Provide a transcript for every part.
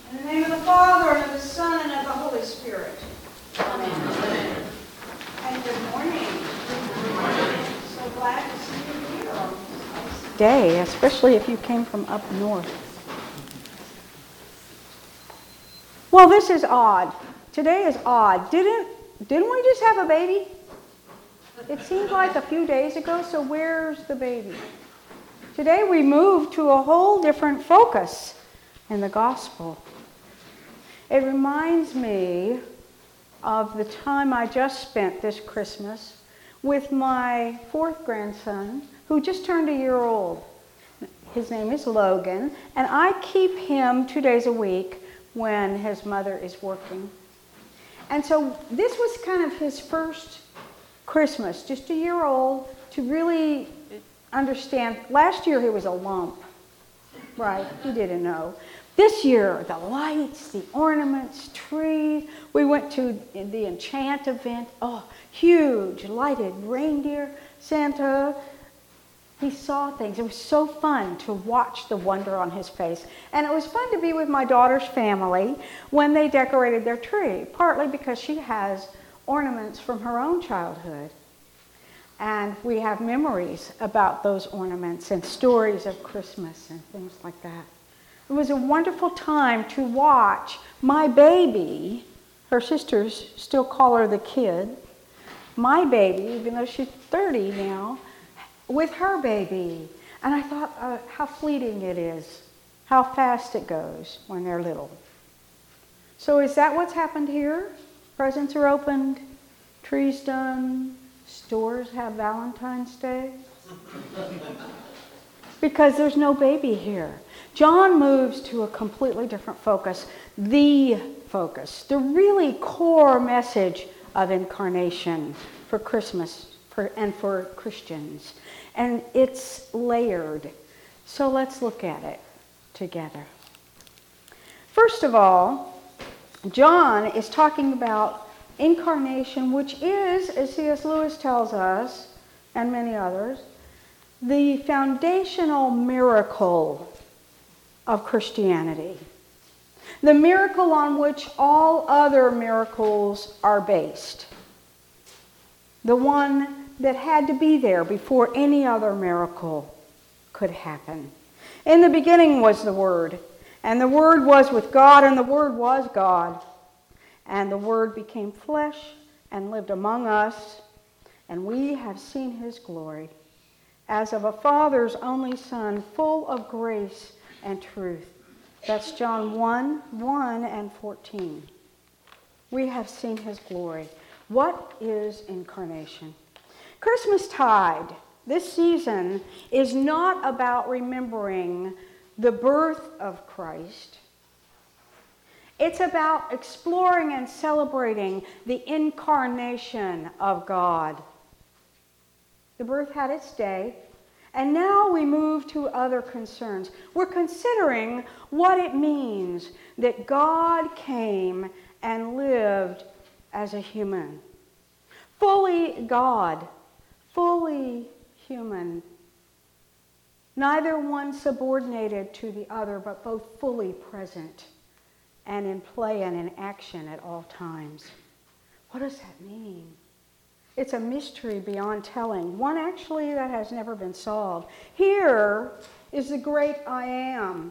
In the name of the Father, and of the Son, and of the Holy Spirit. Amen. And good morning. Good morning. So glad to see you here on this day, especially if you came from up north. Well, this is odd. Today is odd. Didn't we just have a baby? It seemed like a few days ago, so where's the baby? Today we move to a whole different focus in the gospel. It reminds me of the time I just spent this Christmas with my fourth grandson, who just turned a year old. His name is Logan, and I keep him 2 days a week when his mother is working. And so this was kind of his first Christmas, just a year old, to really understand. Last year he was a lump, right? He didn't know. This year, the lights, the ornaments, trees. We went to the Enchant event. Oh, huge, lighted reindeer, Santa. He saw things. It was so fun to watch the wonder on his face. And it was fun to be with my daughter's family when they decorated their tree, partly because she has ornaments from her own childhood. And we have memories about those ornaments and stories of Christmas and things like that. It was a wonderful time to watch my baby, her sisters still call her the kid, my baby, even though she's 30 now, with her baby. And I thought how fleeting it is, how fast it goes when they're little. So is that what's happened here? Presents are opened, trees done, stores have Valentine's Day? Because there's no baby here. John moves to a completely different focus, the really core message of incarnation for Christmas and for Christians. And it's layered. So let's look at it together. First of all, John is talking about incarnation, which is, as C.S. Lewis tells us, and many others, the foundational miracle of Christianity. The miracle on which all other miracles are based. The one that had to be there before any other miracle could happen. In the beginning was the Word, and the Word was with God, and the Word was God. And the Word became flesh and lived among us, and we have seen His glory, as of a Father's only Son, full of grace and truth. That's John 1 and 14. We have seen His glory. What is incarnation? Christmastide, this season, is not about remembering the birth of Christ. It's about exploring and celebrating the incarnation of God. The birth had its day, and now we move to other concerns. We're considering what it means that God came and lived as a human. Fully God, fully human. Neither one subordinated to the other, but both fully present and in play and in action at all times. What does that mean? It's a mystery beyond telling, one actually that has never been solved. Here is the great I am.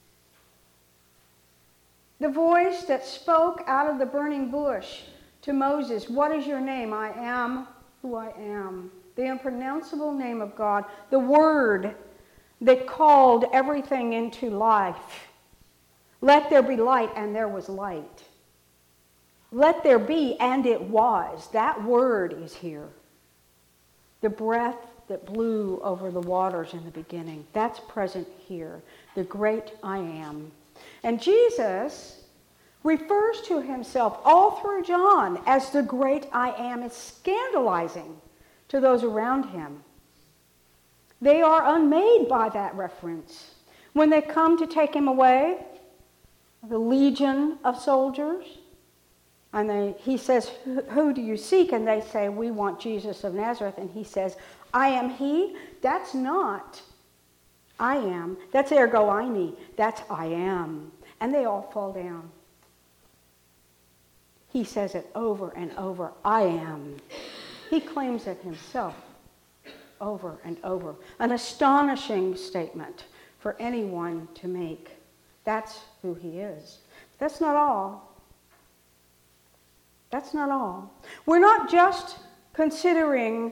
The voice that spoke out of the burning bush to Moses, what is your name? I am who I am. The unpronounceable name of God, the word that called everything into life. Let there be light, and there was light. Let there be, and it was. That word is here. The breath that blew over the waters in the beginning, that's present here. The great I am. And Jesus refers to himself all through John as the great I am. It's scandalizing to those around him. They are unmade by that reference. When they come to take him away, the legion of soldiers, and he says, who do you seek? And they say, we want Jesus of Nazareth. And he says, I am he. That's not I am. That's ergo eimi. That's I am. And they all fall down. He says it over and over, I am. He claims it himself over and over. An astonishing statement for anyone to make. That's who he is. That's not all. That's not all. We're not just considering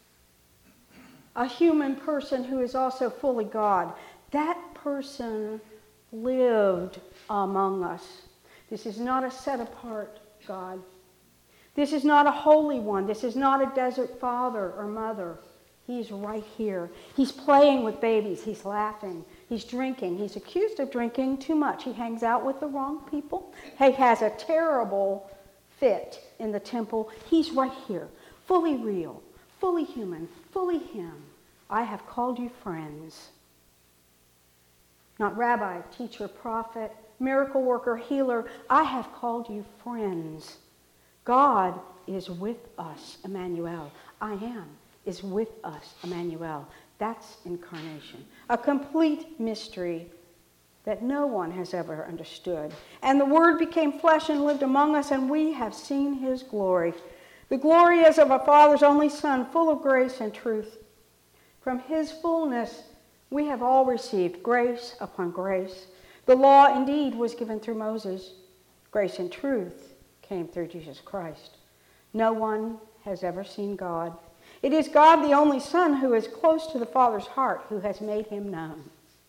a human person who is also fully God. That person lived among us. This is not a set-apart God. This is not a holy one. This is not a desert father or mother. He's right here. He's playing with babies. He's laughing. He's drinking. He's accused of drinking too much. He hangs out with the wrong people. He has a terrible fit in the temple. He's right here, fully real, fully human, fully him. I have called you friends. Not rabbi, teacher, prophet, miracle worker, healer. I have called you friends. God is with us, Emmanuel. I am is with us, Emmanuel. That's incarnation. A complete mystery that no one has ever understood. And the Word became flesh and lived among us, and we have seen his glory. The glory as of a Father's only Son, full of grace and truth. From his fullness we have all received grace upon grace. The law indeed was given through Moses. Grace and truth came through Jesus Christ. No one has ever seen God. It is God, the only Son, who is close to the Father's heart, who has made him known.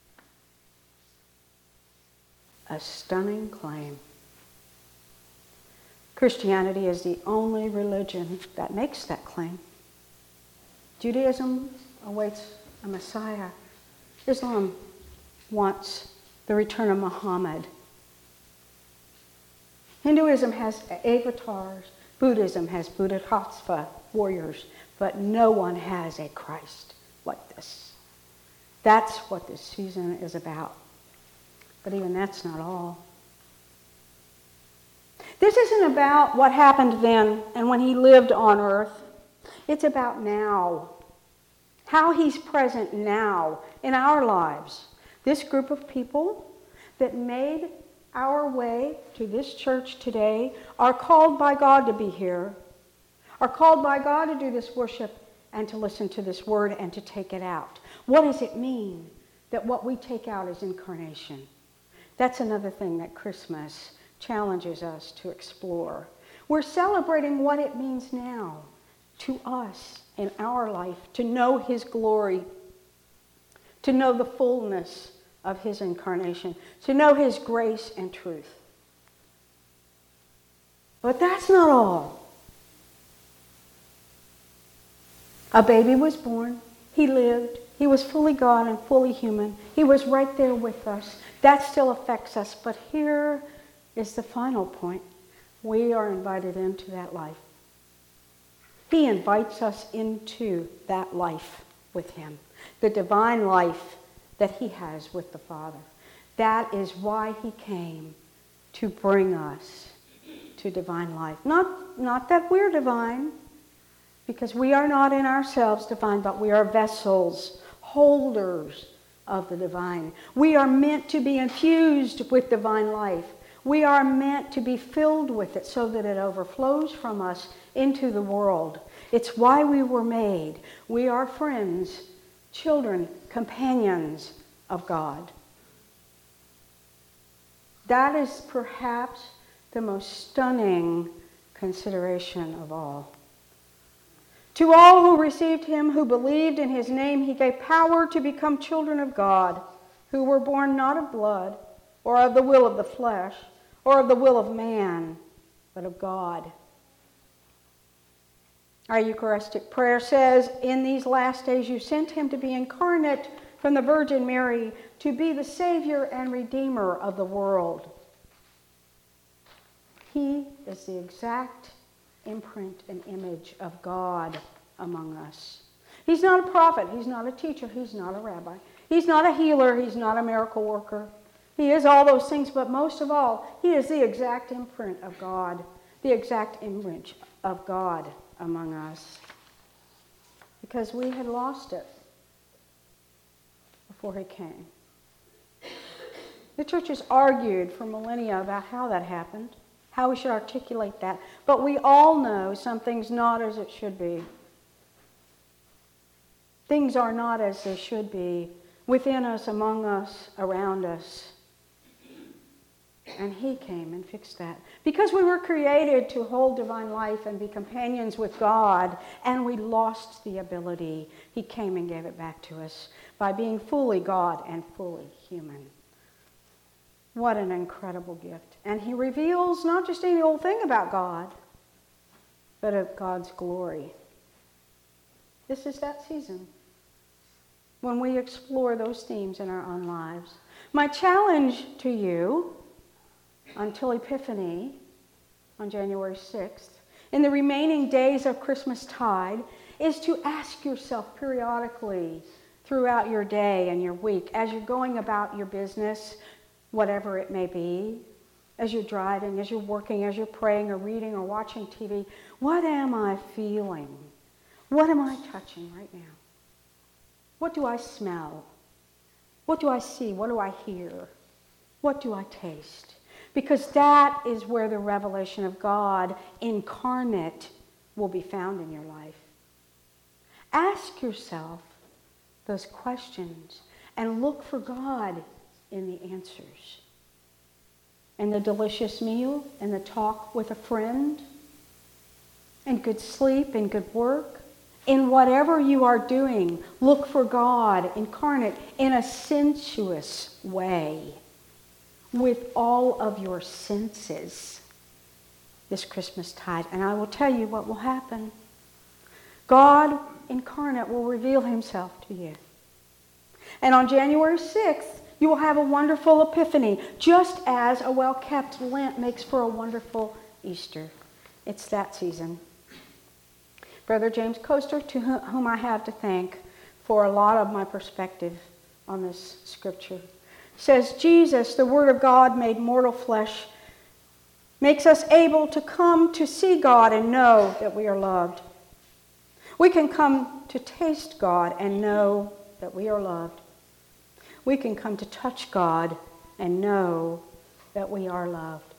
A stunning claim. Christianity is the only religion that makes that claim. Judaism awaits a Messiah. Islam wants the return of Muhammad. Hinduism has avatars. Buddhism has Bodhisattva warriors. But no one has a Christ like this. That's what this season is about. But even that's not all. This isn't about what happened then and when he lived on earth. It's about now. How he's present now in our lives. This group of people that made our way to this church today are called by God to be here, are called by God to do this worship and to listen to this word and to take it out. What does it mean that what we take out is incarnation? That's another thing that Christmas challenges us to explore. We're celebrating what it means now to us in our life to know his glory, to know the fullness of his incarnation, to know his grace and truth. But that's not all. A baby was born. He lived. He was fully God and fully human. He was right there with us. That still affects us. But here is the final point. We are invited into that life. He invites us into that life with him. The divine life that he has with the Father. That is why he came, to bring us to divine life. Not that we're divine, because we are not in ourselves divine, but we are vessels, holders of the divine. We are meant to be infused with divine life. We are meant to be filled with it so that it overflows from us into the world. It's why we were made. We are friends, children, companions of God. That is perhaps the most stunning consideration of all. To all who received him, who believed in his name, he gave power to become children of God, who were born not of blood, or of the will of the flesh, or of the will of man, but of God. Our Eucharistic prayer says, in these last days you sent him to be incarnate from the Virgin Mary, to be the Savior and Redeemer of the world. He is the exact imprint and image of God among us. He's not a prophet. He's not a teacher. He's not a rabbi. He's not a healer. He's not a miracle worker. He is all those things, but most of all, he is the exact imprint of God, the exact image of God among us. Because we had lost it before he came. The church has argued for millennia about how that happened, how we should articulate that. But we all know something's not as it should be. Things are not as they should be within us, among us, around us. And he came and fixed that. Because we were created to hold divine life and be companions with God, and we lost the ability, he came and gave it back to us by being fully God and fully human. What an incredible gift. And he reveals not just any old thing about God, but of God's glory. This is that season when we explore those themes in our own lives. My challenge to you until Epiphany on January 6th, in the remaining days of Christmastide, is to ask yourself periodically throughout your day and your week, as you're going about your business, whatever it may be, as you're driving, as you're working, as you're praying or reading or watching TV, what am I feeling? What am I touching right now? What do I smell? What do I see? What do I hear? What do I taste? Because that is where the revelation of God incarnate will be found in your life. Ask yourself those questions and look for God in the answers. In the delicious meal, in the talk with a friend, in good sleep, in good work, in whatever you are doing, look for God incarnate in a sensuous way with all of your senses this Christmastide. And I will tell you what will happen. God incarnate will reveal himself to you. And on January 6th, you will have a wonderful Epiphany, just as a well-kept Lent makes for a wonderful Easter. It's that season. Brother James Coaster, to whom I have to thank for a lot of my perspective on this scripture, says, Jesus, the Word of God made mortal flesh, makes us able to come to see God and know that we are loved. We can come to taste God and know that we are loved. We can come to touch God and know that we are loved.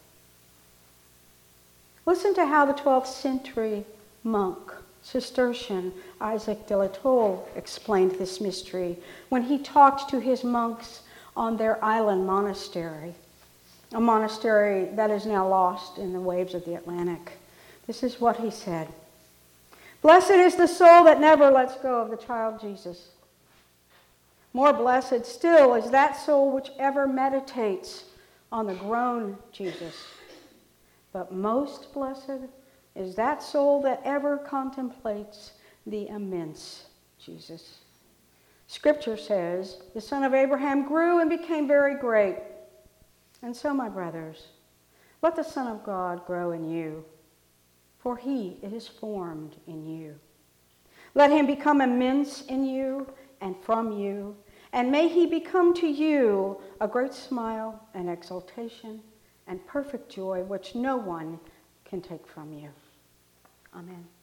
Listen to how the 12th century monk, Cistercian Isaac de la Tolle, explained this mystery when he talked to his monks on their island monastery, a monastery that is now lost in the waves of the Atlantic. This is what he said. Blessed is the soul that never lets go of the child Jesus. More blessed still is that soul which ever meditates on the grown Jesus. But most blessed is that soul that ever contemplates the immense Jesus. Scripture says, the son of Abraham grew and became very great. And so, my brothers, let the Son of God grow in you, for he is formed in you. Let him become immense in you and from you, and may he become to you a great smile and exultation and perfect joy which no one can take from you. Amen.